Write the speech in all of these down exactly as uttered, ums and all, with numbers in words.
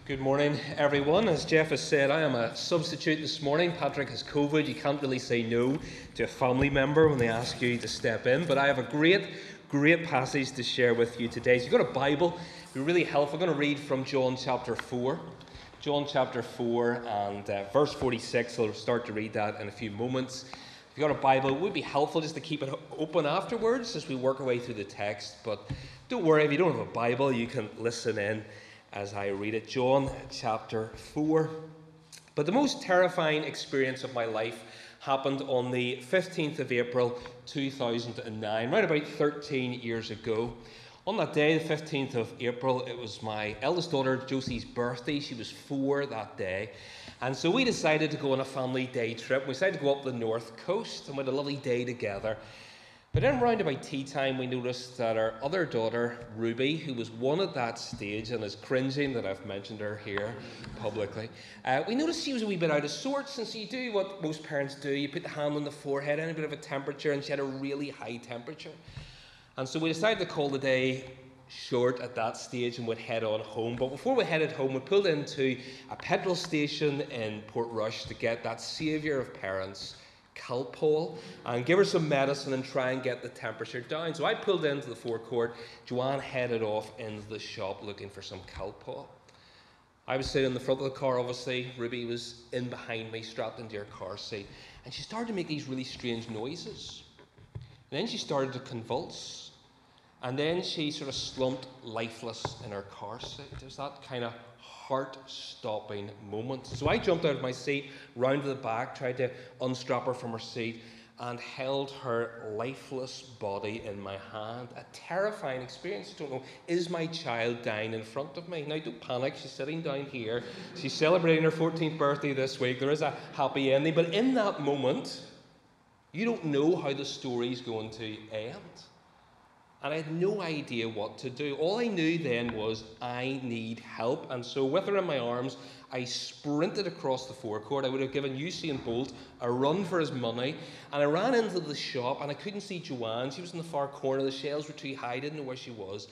Good morning, everyone. As Jeff has said, I am a substitute this morning. Patrick has COVID. You can't really say no to a family member when they ask you to step in. But I have a great, great passage to share with you today. So if you've got a Bible, it would be really helpful. I'm going to read from John chapter four. John chapter four and uh, verse forty-six. I'll start to read that in a few moments. If you've got a Bible, it would be helpful just to keep it open afterwards as we work our way through the text. But don't worry, if you don't have a Bible, you can listen in as I read it. John chapter four. But the most terrifying experience of my life happened on the fifteenth of April two thousand nine, right about thirteen years ago. On that day, the fifteenth of April, it was my eldest daughter Josie's birthday. She was four that day. And so we decided to go on a family day trip. We decided to go up the north coast and we had a lovely day together. But then round about tea time, we noticed that our other daughter, Ruby, who was one at that stage and is cringing that I've mentioned her here publicly, uh, we noticed she was a wee bit out of sorts. And so you do what most parents do. You put the hand on the forehead, any bit of a temperature, and she had a really high temperature. And so we decided to call the day short at that stage and would head on home. But before we headed home, we pulled into a petrol station in Portrush to get that saviour of parents, Calpol, and give her some medicine and try and get the temperature down. So I pulled into the forecourt. Joanne headed off into the shop looking for some Calpol. I was sitting in the front of the car, obviously. Ruby was in behind me, strapped into her car seat. And she started to make these really strange noises. And then she started to convulse. And then she sort of slumped lifeless in her car seat. It was that kind of heart-stopping moment. So I jumped out of my seat, round to the back, tried to unstrap her from her seat, and held her lifeless body in my hand. A terrifying experience. I don't know, is my child dying in front of me? Now, don't panic. She's sitting down here. She's celebrating her fourteenth birthday this week. There is a happy ending. But in that moment, you don't know how the story's going to end. And I had no idea what to do. All I knew then was I need help. And so with her in my arms, I sprinted across the forecourt. I would have given Usain Bolt a run for his money. And I ran into the shop and I couldn't see Joanne. She was in the far corner. The shelves were too high. I didn't know where she was.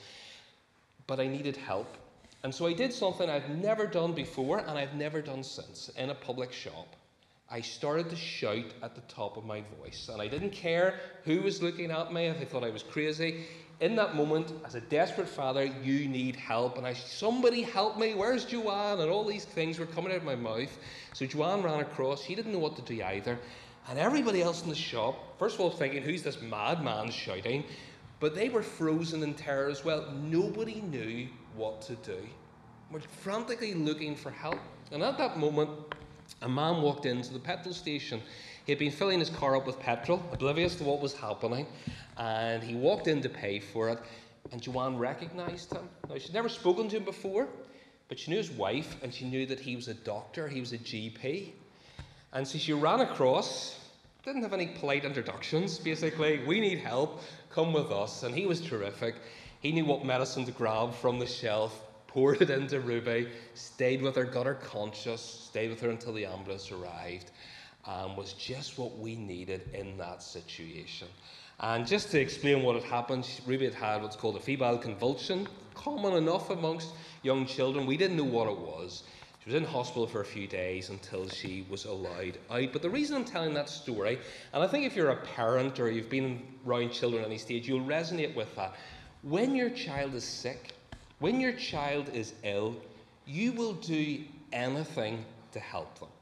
But I needed help. And so I did something I've never done before and I've never done since in a public shop. I started to shout at the top of my voice, and I didn't care who was looking at me, if they thought I was crazy. In that moment, as a desperate father, you need help, and I, somebody help me, where's Joanne? And all these things were coming out of my mouth. So Joanne ran across, she didn't know what to do either, and everybody else in the shop, first of all thinking, who's this madman shouting? But they were frozen in terror as well. Nobody knew what to do. We're frantically looking for help, and at that moment, a man walked into the petrol station. He had been filling his car up with petrol, oblivious to what was happening, and he walked in to pay for it, and Joanne recognised him. Now, she'd never spoken to him before, but she knew his wife, and she knew that he was a doctor, he was a G P. And so she ran across, didn't have any polite introductions, basically. We need help, come with us. And he was terrific. He knew what medicine to grab from the shelf, poured it into Ruby, stayed with her, got her conscious, stayed with her until the ambulance arrived, and was just what we needed in that situation. And just to explain what had happened, Ruby had had what's called a febrile convulsion, common enough amongst young children. We didn't know what it was. She was in hospital for a few days until she was allowed out. But the reason I'm telling that story, and I think if you're a parent or you've been around children at any stage, you'll resonate with that. When your child is sick, when your child is ill, you will do anything to help them.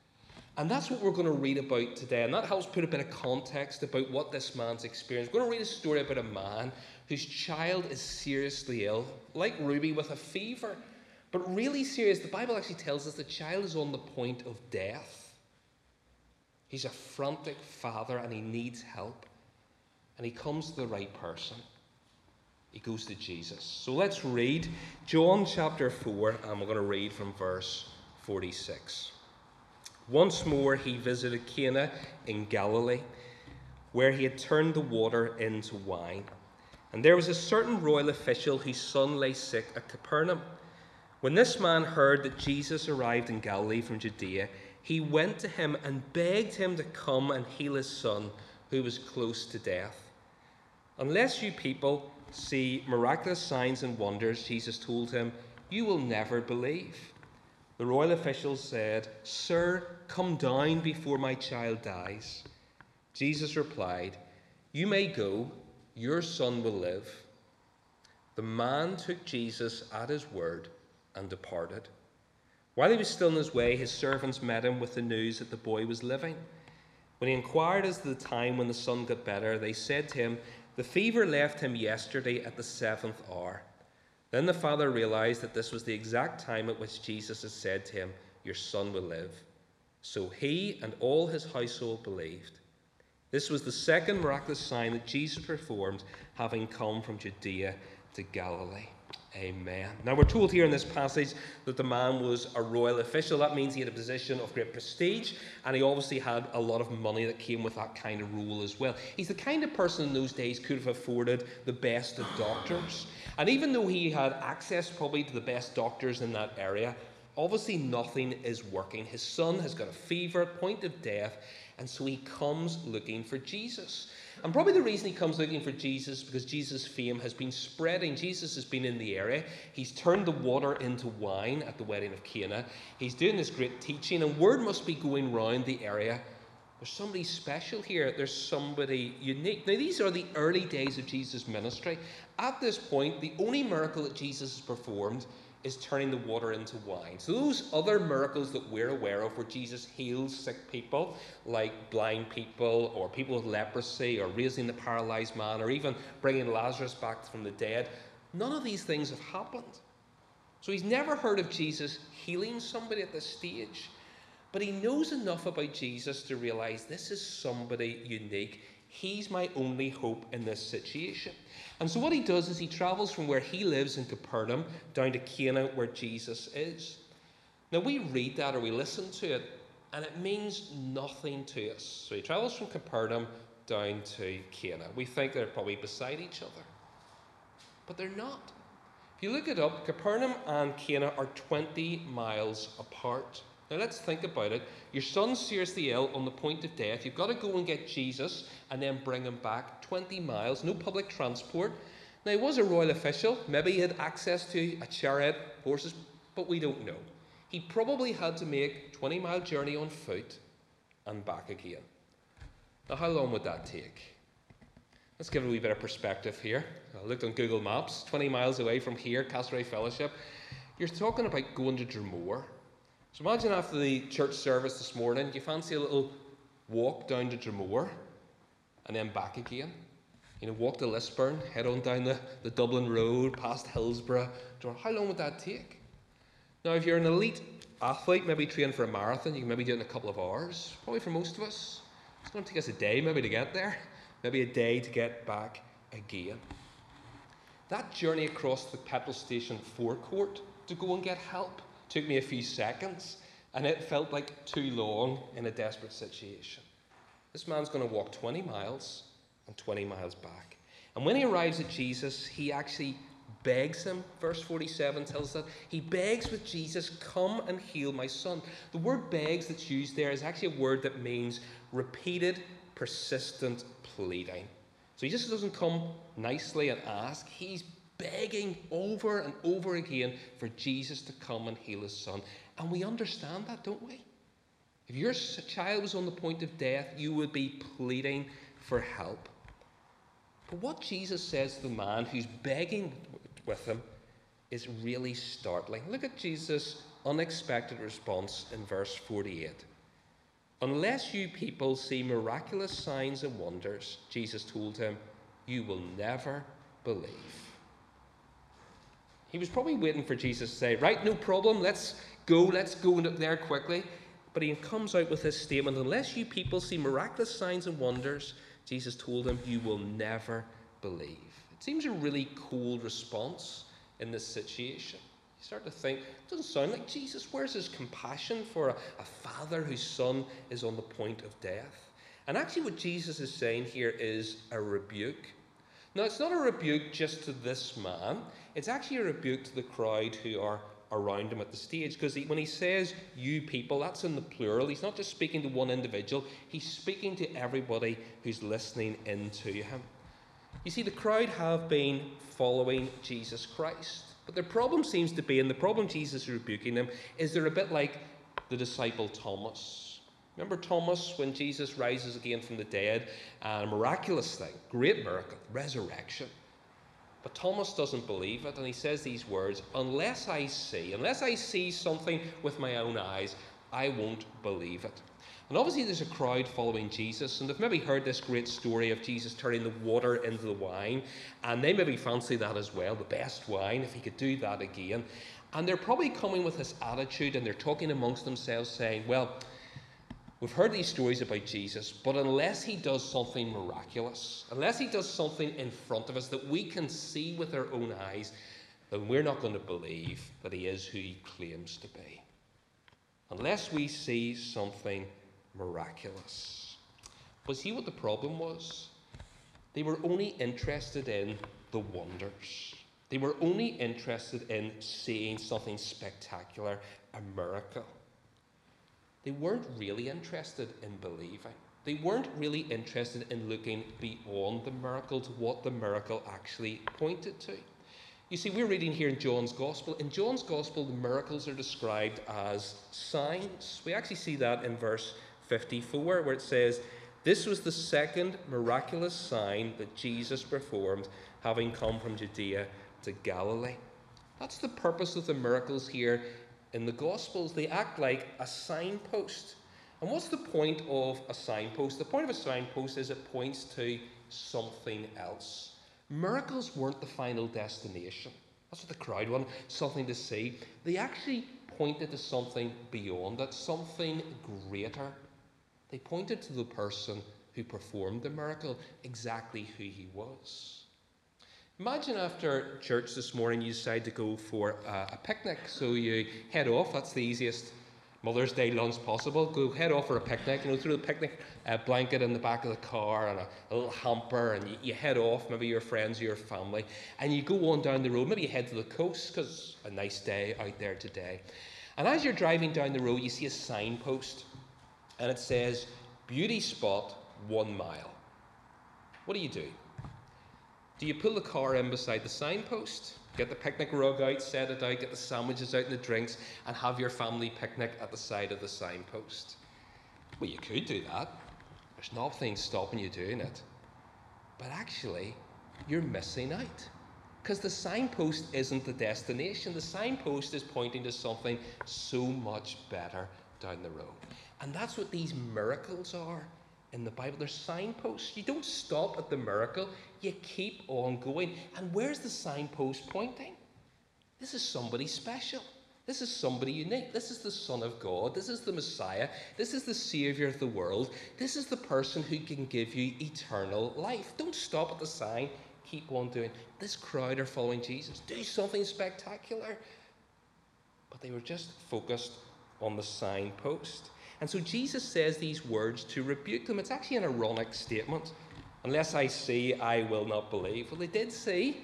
And that's what we're going to read about today. And that helps put a bit of context about what this man's experienced. We're going to read a story about a man whose child is seriously ill, like Ruby, with a fever. But really serious. The Bible actually tells us the child is on the point of death. He's a frantic father and he needs help. And he comes to the right person. He goes to Jesus. So let's read John chapter four, and we're going to read from verse forty-six. Once more he visited Cana in Galilee, where he had turned the water into wine. And there was a certain royal official whose son lay sick at Capernaum. When this man heard that Jesus arrived in Galilee from Judea, he went to him and begged him to come and heal his son, who was close to death. Unless you people see miraculous signs and wonders, Jesus told him, you will never believe. The royal officials said, "Sir, come down before my child dies." Jesus replied, "You may go, your son will live." The man took Jesus at his word and departed. While he was still on his way, his servants met him with the news that the boy was living. When he inquired as to the time when the son got better, they said to him, "The fever left him yesterday at the seventh hour." Then the father realized that this was the exact time at which Jesus had said to him, "Your son will live." So he and all his household believed. This was the second miraculous sign that Jesus performed, having come from Judea to Galilee. Amen. Now we're told here in this passage that the man was a royal official. That means he had a position of great prestige, and he obviously had a lot of money that came with that kind of role as well. He's the kind of person in those days could have afforded the best of doctors. And even though he had access probably to the best doctors in that area, obviously nothing is working. His son has got a fever, point of death, and so he comes looking for Jesus. And probably the reason he comes looking for Jesus is because Jesus' fame has been spreading. Jesus has been in the area. He's turned the water into wine at the wedding of Cana. He's doing this great teaching, and word must be going round the area. There's somebody special here. There's somebody unique. Now, these are the early days of Jesus' ministry. At this point, the only miracle that Jesus has performed is turning the water into wine. So those other miracles that we're aware of where Jesus heals sick people, like blind people or people with leprosy or raising the paralyzed man or even bringing Lazarus back from the dead, none of these things have happened. So he's never heard of Jesus healing somebody at this stage, but he knows enough about Jesus to realize this is somebody unique. He's my only hope in this situation. And so what he does is he travels from where he lives in Capernaum down to Cana where Jesus is. Now we read that or we listen to it and it means nothing to us. So he travels from Capernaum down to Cana. We think they're probably beside each other. But they're not. If you look it up, Capernaum and Cana are twenty miles apart. Now let's think about it. Your son's seriously ill on the point of death. You've got to go and get Jesus and then bring him back twenty miles. No public transport. Now he was a royal official. Maybe he had access to a chariot, horses, but we don't know. He probably had to make a twenty mile journey on foot and back again. Now how long would that take? Let's give it a wee bit of perspective here. I looked on Google Maps. twenty miles away from here, Castlereagh Fellowship. You're talking about going to Dromore. So imagine after the church service this morning, you fancy a little walk down to Dromore and then back again. You know, walk to Lisburn, head on down the, the Dublin Road, past Hillsborough. How long would that take? Now, if you're an elite athlete, maybe training for a marathon, you can maybe do it in a couple of hours. Probably for most of us. It's going to take us a day maybe to get there. Maybe a day to get back again. That journey across the petrol station forecourt to go and get help took me a few seconds, and it felt like too long in a desperate situation. This man's going to walk twenty miles and twenty miles back. And when he arrives at Jesus, he actually begs him. Verse forty-seven tells us that he begs with Jesus, "Come and heal my son." The word begs that's used there is actually a word that means repeated, persistent pleading. So he just doesn't come nicely and ask. He's begging over and over again for Jesus to come and heal his son. And we understand that, don't we? If your child was on the point of death, you would be pleading for help. But what Jesus says to the man who's begging with him is really startling. Look at Jesus' unexpected response in verse forty-eight. "Unless you people see miraculous signs and wonders," Jesus told him, "you will never believe." He was probably waiting for Jesus to say, "Right, no problem, let's go, let's go there quickly." But he comes out with this statement, "Unless you people see miraculous signs and wonders," Jesus told him, "you will never believe." It seems a really cold response in this situation. You start to think, it doesn't sound like Jesus. Where's his compassion for a, a father whose son is on the point of death? And actually what Jesus is saying here is a rebuke. Now, it's not a rebuke just to this man. It's actually a rebuke to the crowd who are around him at the stage. Because when he says, "you people," that's in the plural. He's not just speaking to one individual. He's speaking to everybody who's listening into him. You see, the crowd have been following Jesus Christ. But their problem seems to be, and the problem Jesus is rebuking them, is they're a bit like the disciple Thomas. Remember Thomas when Jesus rises again from the dead? A miraculous thing, great miracle, resurrection. But Thomas doesn't believe it, and he says these words, unless I see, unless I see something with my own eyes, I won't believe it. And obviously there's a crowd following Jesus, and they've maybe heard this great story of Jesus turning the water into the wine, and they maybe fancy that as well, the best wine, if he could do that again. And they're probably coming with this attitude, and they're talking amongst themselves saying, well, we've heard these stories about Jesus, but unless he does something miraculous, unless he does something in front of us that we can see with our own eyes, then we're not going to believe that he is who he claims to be. Unless we see something miraculous. But see what the problem was? They were only interested in the wonders. They were only interested in seeing something spectacular, a miracle. They weren't really interested in believing. They weren't really interested in looking beyond the miracle to what the miracle actually pointed to. You see, we're reading here in John's Gospel. In John's Gospel, the miracles are described as signs. We actually see that in verse fifty-four, where it says, this was the second miraculous sign that Jesus performed, having come from Judea to Galilee. That's the purpose of the miracles here in the Gospels. They act like a signpost. And what's the point of a signpost? The point of a signpost is it points to something else. Miracles weren't the final destination. That's what the crowd wanted, something to see. They actually pointed to something beyond it, something greater. They pointed to the person who performed the miracle, exactly who he was. Imagine after church this morning you decide to go for a, a picnic. So you head off, that's the easiest Mother's Day lunch possible. Go head off for a picnic, you know, throw the picnic uh, blanket in the back of the car and a, a little hamper, and you, you head off, maybe your friends or your family, and you go on down the road. Maybe you head to the coast because a nice day out there today. And as you're driving down the road, you see a signpost, and it says, beauty spot one mile. What do you do? Do you pull the car in beside the signpost, get the picnic rug out, set it out, get the sandwiches out and the drinks, and have your family picnic at the side of the signpost? Well, you could do that. There's nothing stopping you doing it. But actually, you're missing out. Because the signpost isn't the destination. The signpost is pointing to something so much better down the road. And that's what these miracles are. In the Bible, there's signposts. You don't stop at the miracle, you keep on going. And where's the signpost pointing? This is somebody special. This is somebody unique. This is the Son of God. This is the Messiah. This is the Saviour of the world. This is the person who can give you eternal life. Don't stop at the sign, keep on doing. This crowd are following Jesus. Do something spectacular. But they were just focused on the signpost. And so Jesus says these words to rebuke them. It's actually an ironic statement. Unless I see, I will not believe. Well, they did see,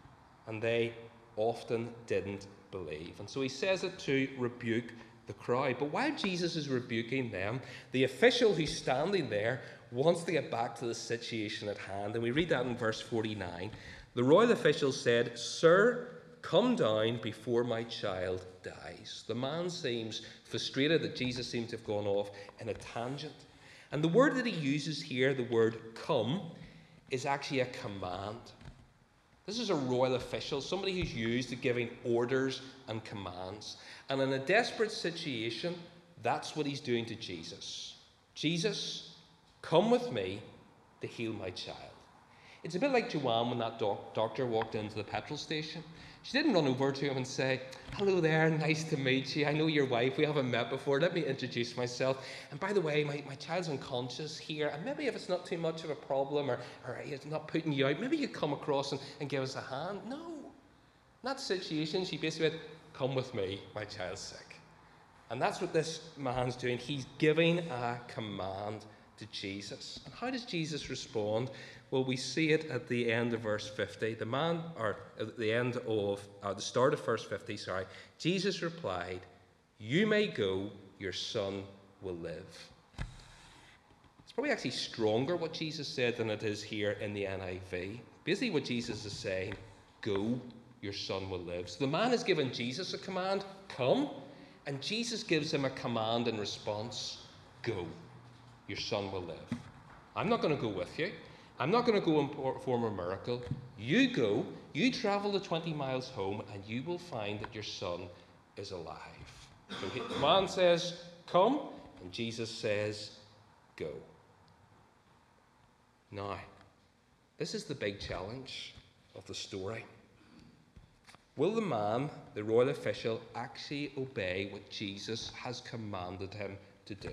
and they often didn't believe. And so he says it to rebuke the crowd. But while Jesus is rebuking them, the official who's standing there wants to get back to the situation at hand. And we read that in verse forty-nine. The royal official said, Sir, come down before my child dies. The man seems frustrated that Jesus seems to have gone off in a tangent. And the word that he uses here, the word come, is actually a command. This is a royal official, somebody who's used to giving orders and commands. And in a desperate situation, that's what he's doing to Jesus. Jesus, come with me to heal my child. It's a bit like Joanne when that doc- doctor walked into the petrol station. She didn't run over to him and say, hello there, nice to meet you. I know your wife, we haven't met before. Let me introduce myself. And by the way, my, my child's unconscious here. And maybe if it's not too much of a problem or, or it's not putting you out, maybe you come across and, and give us a hand. No. In that situation, she basically went, come with me, my child's sick. And that's what this man's doing. He's giving a command to Jesus. And how does Jesus respond? Well, we see it at the end of verse fifty. The man, or at the end of, uh, the start of verse fifty, sorry. Jesus replied, you may go, your son will live. It's probably actually stronger what Jesus said than it is here in the N I V. Basically what Jesus is saying, go, your son will live. So the man has given Jesus a command, come, and Jesus gives him a command in response, go, your son will live. I'm not going to go with you. I'm not going to go and perform a miracle. You go, you travel the twenty miles home, and you will find that your son is alive. So the man says, come, and Jesus says, go. Now, this is the big challenge of the story. Will the man, the royal official, actually obey what Jesus has commanded him to do?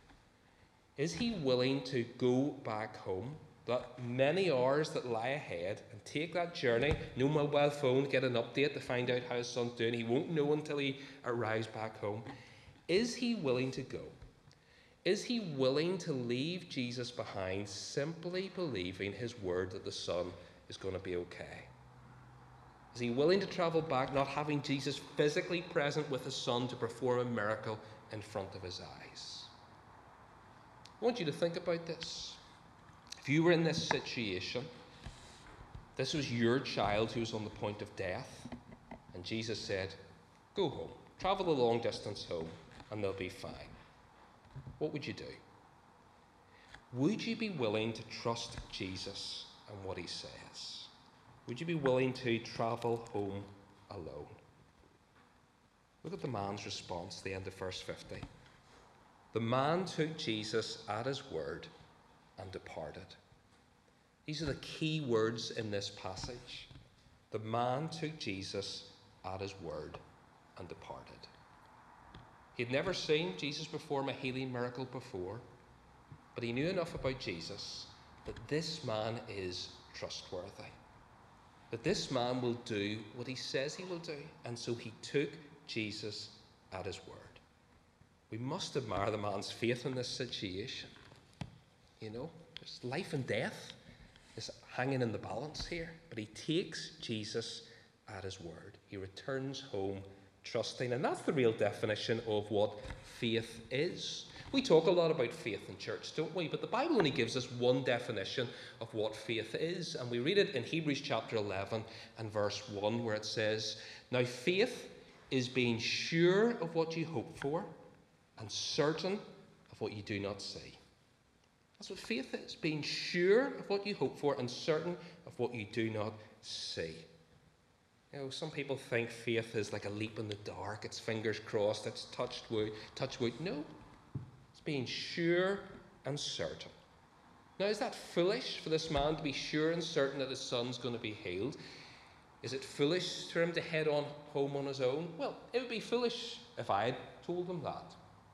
Is he willing to go back home, that many hours that lie ahead, and take that journey, no mobile phone, get an update to find out how his son's doing? He won't know until he arrives back home. Is he willing to go? Is he willing to leave Jesus behind, simply believing his word that the son is going to be okay? Is he willing to travel back, not having Jesus physically present with his son to perform a miracle in front of his eyes? I want you to think about this. If you were in this situation, this was your child who was on the point of death, and Jesus said, go home, travel the long distance home, and they'll be fine. What would you do? Would you be willing to trust Jesus and what he says? Would you be willing to travel home alone? Look at the man's response at the end of verse fifty. The man took Jesus at his word and departed. These are the key words in this passage. The man took Jesus at his word and departed. He had never seen Jesus perform a healing miracle before, but he knew enough about Jesus that this man is trustworthy, that this man will do what he says he will do, and so he took Jesus at his word. We must admire the man's faith in this situation. You know, there's life and death is hanging in the balance here, but he takes Jesus at his word. He returns home trusting, and that's the real definition of what faith is. We talk a lot about faith in church, don't we? But the Bible only gives us one definition of what faith is, and we read it in Hebrews chapter eleven and verse one, where it says, now faith is being sure of what you hope for and certain of what you do not see. That's what faith is, being sure of what you hope for and certain of what you do not see. You know, some people think faith is like a leap in the dark. It's fingers crossed, it's touched wood, touch wood. No, it's being sure and certain. Now, is that foolish for this man to be sure and certain that his son's going to be healed? Is it foolish for him to head on home on his own? Well, it would be foolish if I had told him that.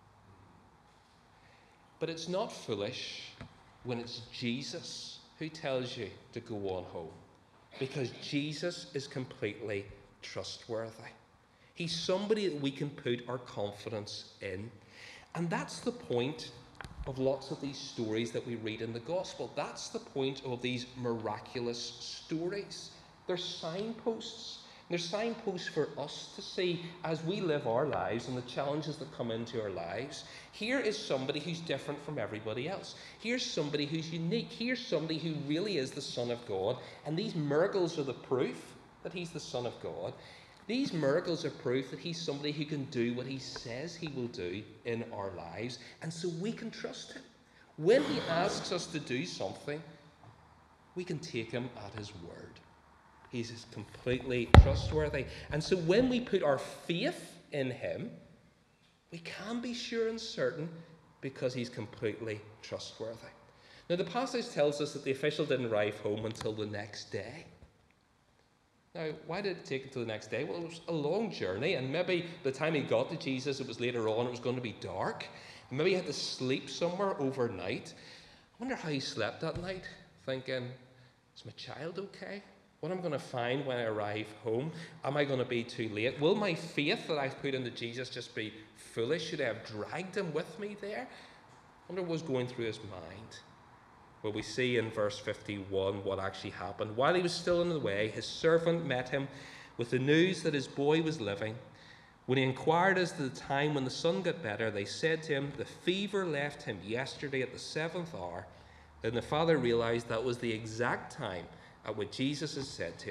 But it's not foolish when it's Jesus who tells you to go on home, because Jesus is completely trustworthy. He's somebody that we can put our confidence in. And that's the point of lots of these stories that we read in the gospel. That's the point of these miraculous stories. They're signposts. They're signposts for us to see as we live our lives and the challenges that come into our lives. Here is somebody who's different from everybody else. Here's somebody who's unique. Here's somebody who really is the Son of God. And these miracles are the proof that he's the Son of God. These miracles are proof that he's somebody who can do what he says he will do in our lives. And so we can trust him. When he asks us to do something, we can take him at his word. He's completely trustworthy. And so when we put our faith in him, we can be sure and certain because he's completely trustworthy. Now, the passage tells us that the official didn't arrive home until the next day. Now, why did it take until the next day? Well, it was a long journey, and maybe by the time he got to Jesus, it was later on, it was going to be dark. And maybe he had to sleep somewhere overnight. I wonder how he slept that night, thinking, is my child okay? What am I going to find when I arrive home? Am I going to be too late? Will my faith that I've put into Jesus just be foolish? Should I have dragged him with me there? I wonder what was going through his mind. Well, we see in verse fifty-one what actually happened. While he was still on the way, his servant met him with the news that his boy was living. When he inquired as to the time when the son got better, they said to him, the fever left him yesterday at the seventh hour. Then the father realized that was the exact time at which Jesus had said to him,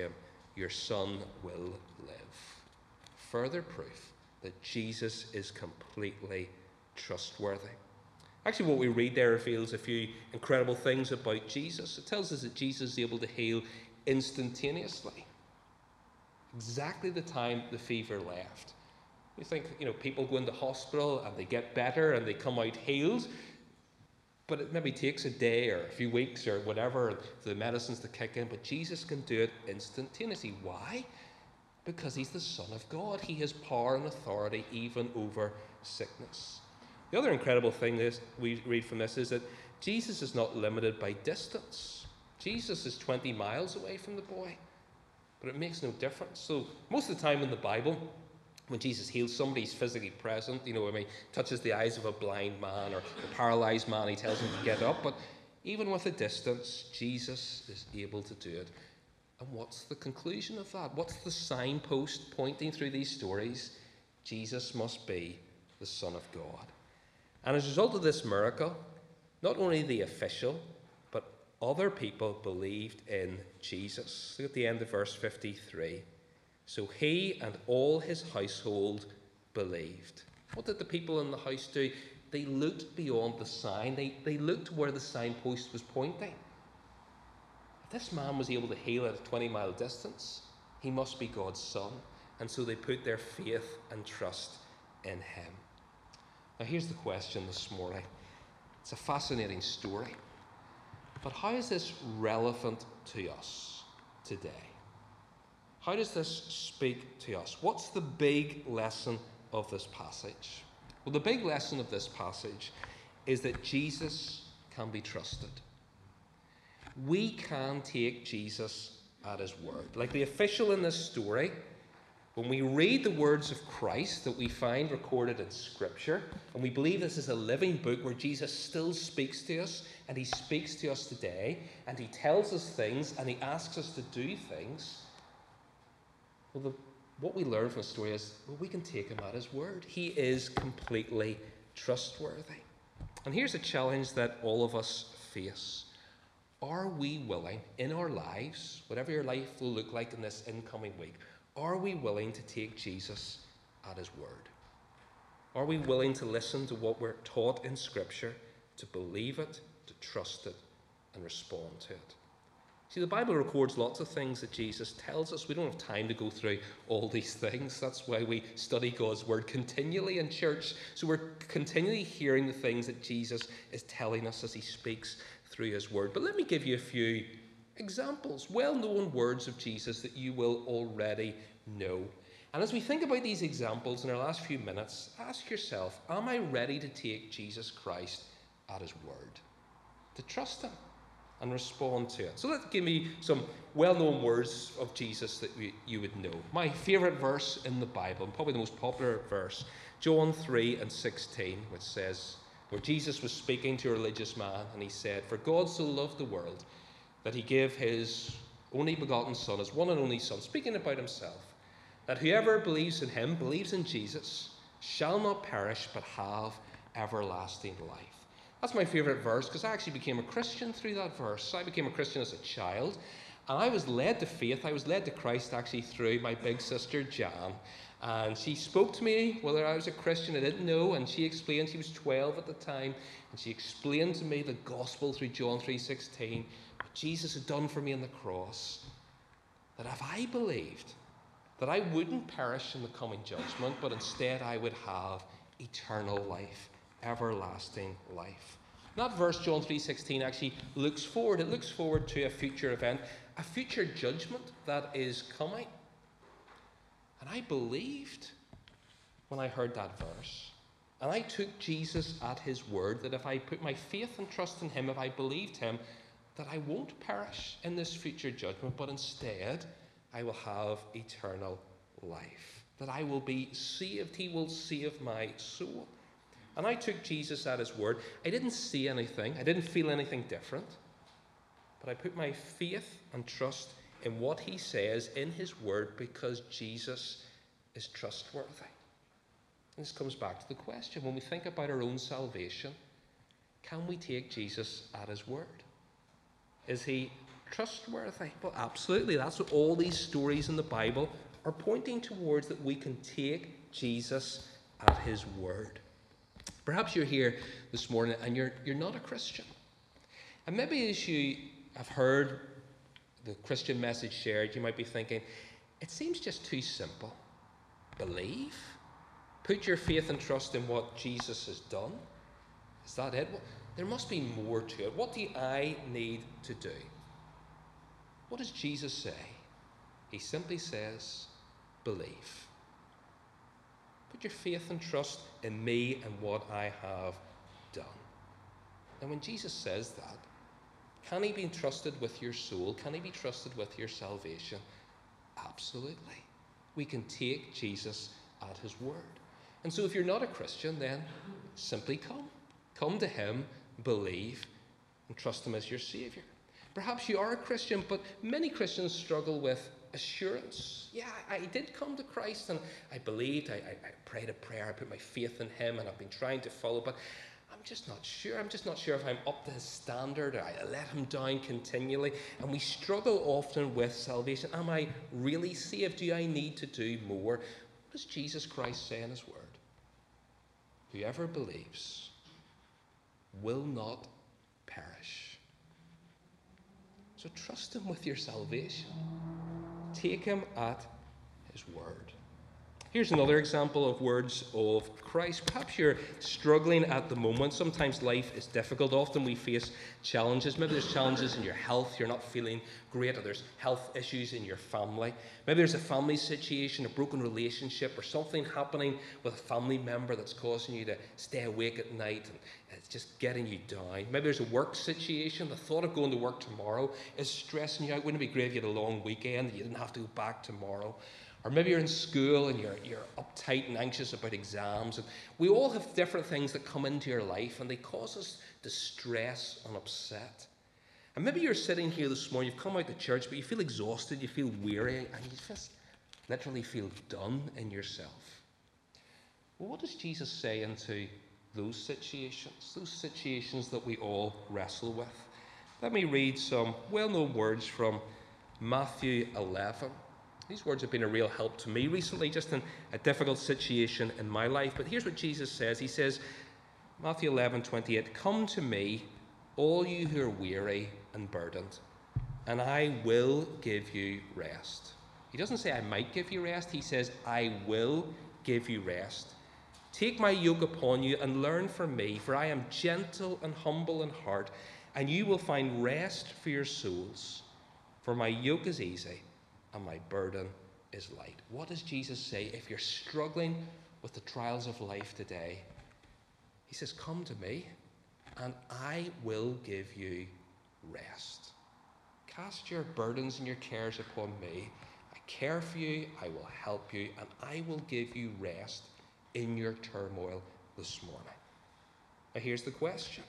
your son will live. Further proof that Jesus is completely trustworthy. Actually, what we read there reveals a few incredible things about Jesus. It tells us that Jesus is able to heal instantaneously. Exactly the time the fever left. You think, you know, people go into hospital and they get better and they come out healed, but it maybe takes a day or a few weeks or whatever for the medicines to kick in. But Jesus can do it instantaneously. Why? Because he's the Son of God. He has power and authority even over sickness. The other incredible thing is, we read from this is that Jesus is not limited by distance. Jesus is twenty miles away from the boy, but it makes no difference. So most of the time in the Bible, when Jesus heals somebody, he's physically present. You know, I mean, touches the eyes of a blind man or a paralyzed man, he tells him to get up. But even with a distance, Jesus is able to do it. And what's the conclusion of that? What's the signpost pointing through these stories? Jesus must be the Son of God. And as a result of this miracle, not only the official, but other people believed in Jesus. Look at the end of verse fifty-three. So he and all his household believed. What did the people in the house do? They looked beyond the sign. They, they looked where the signpost was pointing. If this man was able to heal at a twenty-mile distance, he must be God's son. And so they put their faith and trust in him. Now here's the question this morning. It's a fascinating story. But how is this relevant to us today? How does this speak to us? What's the big lesson of this passage? Well, the big lesson of this passage is that Jesus can be trusted. We can take Jesus at his word. Like the official in this story, when we read the words of Christ that we find recorded in Scripture, and we believe this is a living book where Jesus still speaks to us, and he speaks to us today, and he tells us things, and he asks us to do things, well, the, what we learn from the story is, well, we can take him at his word. He is completely trustworthy. And here's a challenge that all of us face. Are we willing, in our lives, whatever your life will look like in this incoming week, are we willing to take Jesus at his word? Are we willing to listen to what we're taught in Scripture, to believe it, to trust it, and respond to it? See, the Bible records lots of things that Jesus tells us. We don't have time to go through all these things. That's why we study God's word continually in church. So we're continually hearing the things that Jesus is telling us as he speaks through his word. But let me give you a few examples, well-known words of Jesus that you will already know. And as we think about these examples in our last few minutes, ask yourself, am I ready to take Jesus Christ at his word? To trust him and respond to it. So let's give me some well-known words of Jesus that we, you would know. My favourite verse in the Bible, and probably the most popular verse, John three and sixteen, which says, where Jesus was speaking to a religious man, and he said, "For God so loved the world that he gave his only begotten Son, his one and only Son," speaking about himself, "that whoever believes in him," believes in Jesus, "shall not perish but have everlasting life." That's my favourite verse because I actually became a Christian through that verse. I became a Christian as a child, and I was led to faith. I was led to Christ actually through my big sister Jan. And she spoke to me whether I was a Christian. I didn't know, and she explained, she was twelve at the time, and she explained to me the gospel through John three sixteen, what Jesus had done for me on the cross, that if I believed, that I wouldn't perish in the coming judgment, but instead I would have eternal life, everlasting life. That verse, John three sixteen, actually looks forward. It looks forward to a future event, a future judgment that is coming. And I believed when I heard that verse. And I took Jesus at his word, that if I put my faith and trust in him, if I believed him, that I won't perish in this future judgment, but instead I will have eternal life. That I will be saved. He will save my soul. And I took Jesus at his word. I didn't see anything. I didn't feel anything different. But I put my faith and trust in what he says in his word because Jesus is trustworthy. And this comes back to the question, when we think about our own salvation, can we take Jesus at his word? Is he trustworthy? Well, absolutely. That's what all these stories in the Bible are pointing towards, that we can take Jesus at his word. Perhaps you're here this morning and you're, you're not a Christian. And maybe as you have heard the Christian message shared, you might be thinking, it seems just too simple. Believe? Put your faith and trust in what Jesus has done? Is that it? Well, there must be more to it. What do I need to do? What does Jesus say? He simply says, believe. Put your faith and trust in me and what I have done. And when Jesus says that, can he be trusted with your soul? Can he be trusted with your salvation? Absolutely. We can take Jesus at his word. And so if you're not a Christian, then simply come. Come to him, believe, and trust him as your Saviour. Perhaps you are a Christian, but many Christians struggle with assurance. Yeah, I, I did come to Christ and I believed, I, I, I prayed a prayer, I put my faith in him and I've been trying to follow, but I'm just not sure. I'm just not sure if I'm up to his standard, or I let him down continually. And we struggle often with salvation. Am I really saved? Do I need to do more? What does Jesus Christ say in his word? Whoever believes will not perish. So trust him with your salvation. Take him at his word. Here's another example of words of Christ. Perhaps you're struggling at the moment. Sometimes life is difficult. Often we face challenges. Maybe there's challenges in your health. You're not feeling great, or there's health issues in your family. Maybe there's a family situation, a broken relationship, or something happening with a family member that's causing you to stay awake at night and it's just getting you down. Maybe there's a work situation. The thought of going to work tomorrow is stressing you out. Wouldn't it be great if you had a long weekend and you didn't have to go back tomorrow? Or maybe you're in school and you're, you're uptight and anxious about exams. And we all have different things that come into your life and they cause us distress and upset. And maybe you're sitting here this morning, you've come out to church, but you feel exhausted, you feel weary, and you just literally feel done in yourself. Well, what does Jesus say into those situations, those situations that we all wrestle with? Let me read some well-known words from Matthew eleven. These words have been a real help to me recently, just in a difficult situation in my life. But here's what Jesus says. He says, Matthew eleven twenty-eight, "Come to me, all you who are weary and burdened, and I will give you rest." He doesn't say, "I might give you rest." He says, "I will give you rest. Take my yoke upon you and learn from me, for I am gentle and humble in heart, and you will find rest for your souls. For my yoke is easy and my burden is light." What does Jesus say? If you're struggling with the trials of life today, he says, come to me and I will give you rest. Cast your burdens and your cares upon me. I care for you, I will help you, and I will give you rest in your turmoil this morning. Now here's the question.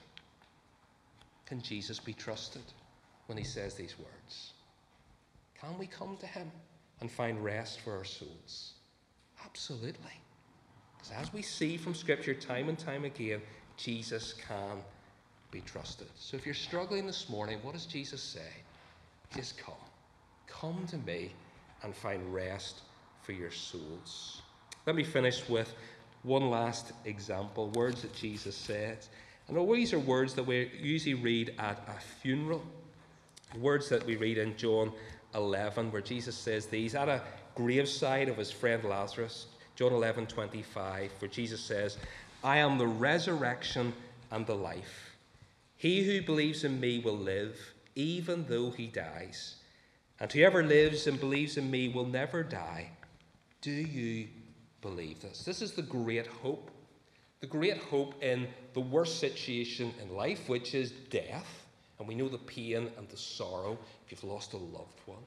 Can Jesus be trusted when he says these words? Can we come to him and find rest for our souls? Absolutely. Because as we see from Scripture time and time again, Jesus can be trusted. So if you're struggling this morning, what does Jesus say? Just come. Come to me and find rest for your souls. Let me finish with one last example, words that Jesus said. And these are words that we usually read at a funeral. Words that we read in John eleven, where Jesus says these at a graveside of his friend Lazarus. John eleven twenty-five, where Jesus says, "I am the resurrection and the life. He who believes in me will live, even though he dies. And whoever lives and believes in me will never die." Do you believe this? This is the great hope. The great hope in the worst situation in life, which is death. And we know the pain and the sorrow if you've lost a loved one.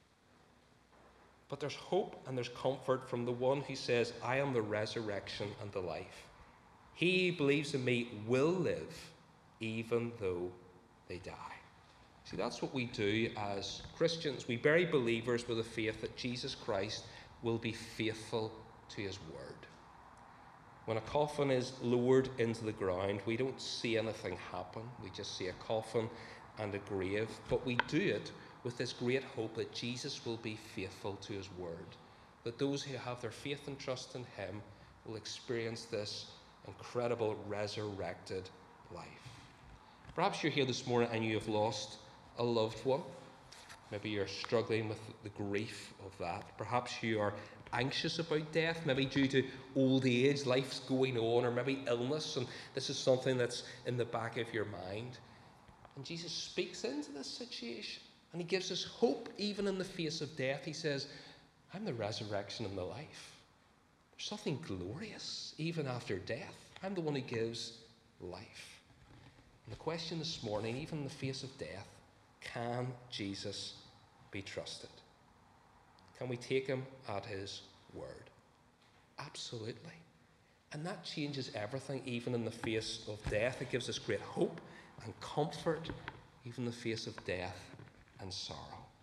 But there's hope and there's comfort from the one who says, "I am the resurrection and the life. He who believes in me will live, even though they die." See, that's what we do as Christians. We bury believers with a faith that Jesus Christ will be faithful to his word. When a coffin is lowered into the ground, we don't see anything happen. We just see a coffin and a grave, but we do it with this great hope that Jesus will be faithful to his word, that those who have their faith and trust in him will experience this incredible resurrected life. Perhaps you're here this morning and you have lost a loved one. Maybe you're struggling with the grief of that. Perhaps you are anxious about death, maybe due to old age, life's going on, or maybe illness, and this is something that's in the back of your mind. And Jesus speaks into this situation, and he gives us hope even in the face of death. He says, I'm the resurrection and the life. There's something glorious even after death. I'm the one who gives life. And the question this morning, even in the face of death, can Jesus be trusted? Can we take him at his word? Absolutely. And that changes everything, even in the face of death. It gives us great hope and comfort, even in the face of death and sorrow.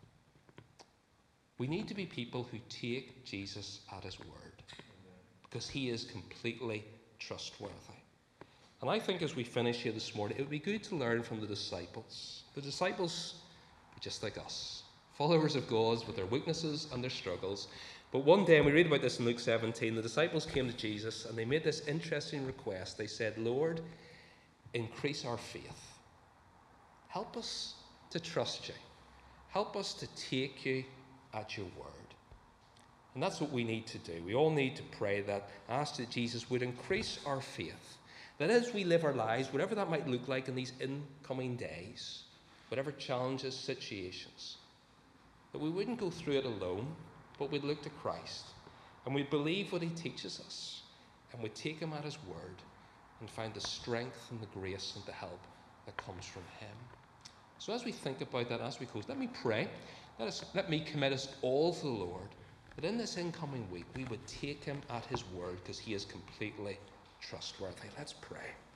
We need to be people who take Jesus at his word, because he is completely trustworthy. And I think as we finish here this morning, it would be good to learn from the disciples. The disciples are just like us, followers of God with their weaknesses and their struggles. But one day, and we read about this in Luke seventeen, the disciples came to Jesus and they made this interesting request. They said, Lord, increase our faith. Help us to trust you. Help us to take you at your word. And that's what we need to do. We all need to pray that, ask that Jesus would increase our faith. That as we live our lives, whatever that might look like in these incoming days, whatever challenges, situations, that we wouldn't go through it alone, but we'd look to Christ and we'd believe what he teaches us, and we'd take him at his word and find the strength and the grace and the help that comes from him. So as we think about that, as we close, let me pray. Let us, let me commit us all to the Lord, that in this incoming week we would take him at his word, because he is completely trustworthy. Let's pray.